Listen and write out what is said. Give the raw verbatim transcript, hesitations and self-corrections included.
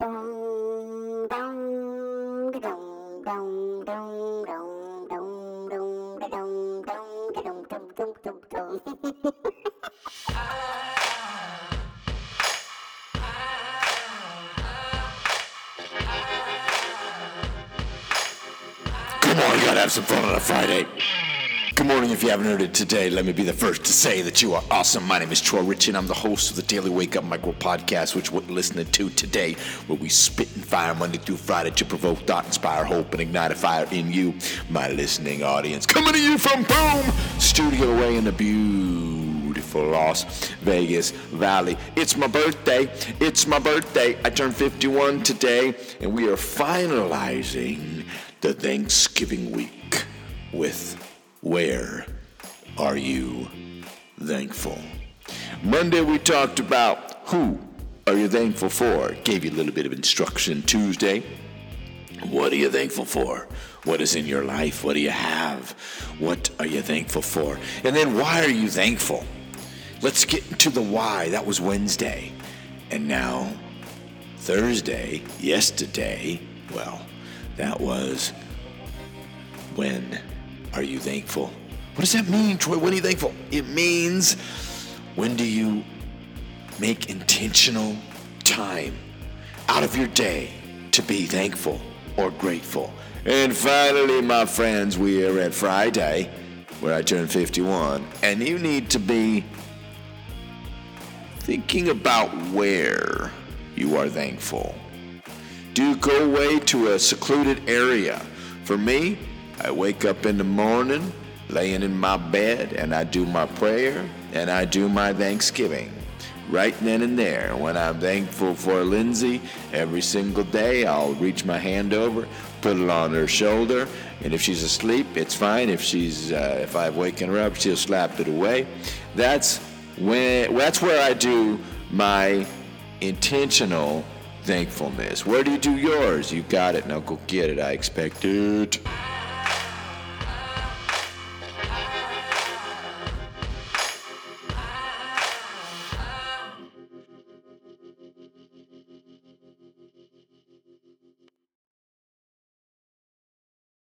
Come on, you gotta have some fun on a Friday. Good morning. If you haven't heard it today, let me be the first to say that you are awesome. My name is Troy Rich, and I'm the host of the Daily Wake Up Micro Podcast, which we're listening to today, where we spit and fire Monday through Friday to provoke thought, inspire hope, and ignite a fire in you, my listening audience. Coming to you from Boom Studio away in the beautiful Las Vegas Valley. It's my birthday. It's my birthday. I turned fifty-one today, and we are finalizing the Thanksgiving week with Where Are You Thankful? Monday we talked about who are you thankful for? Gave you a little bit of instruction. Tuesday, what are you thankful for? What is in your life? What do you have? What are you thankful for? And then why are you thankful? Let's get into the why. That was Wednesday. And now Thursday, yesterday, well, that was when are you thankful? What does that mean, Troy? When are you thankful? It means when do you make intentional time out of your day to be thankful or grateful? And finally, my friends, we are at Friday, where I turned fifty-one, and you need to be thinking about where you are thankful. Do you go away to a secluded area? For me, I wake up in the morning, laying in my bed, and I do my prayer, and I do my Thanksgiving. Right then and there, when I'm thankful for Lindsay, every single day, I'll reach my hand over, put it on her shoulder, and if she's asleep, it's fine. If she's, uh, if I've waken her up, she'll slap it away. That's when, that's where I do my intentional thankfulness. Where do you do yours? You got it. Now go get it. I expect it.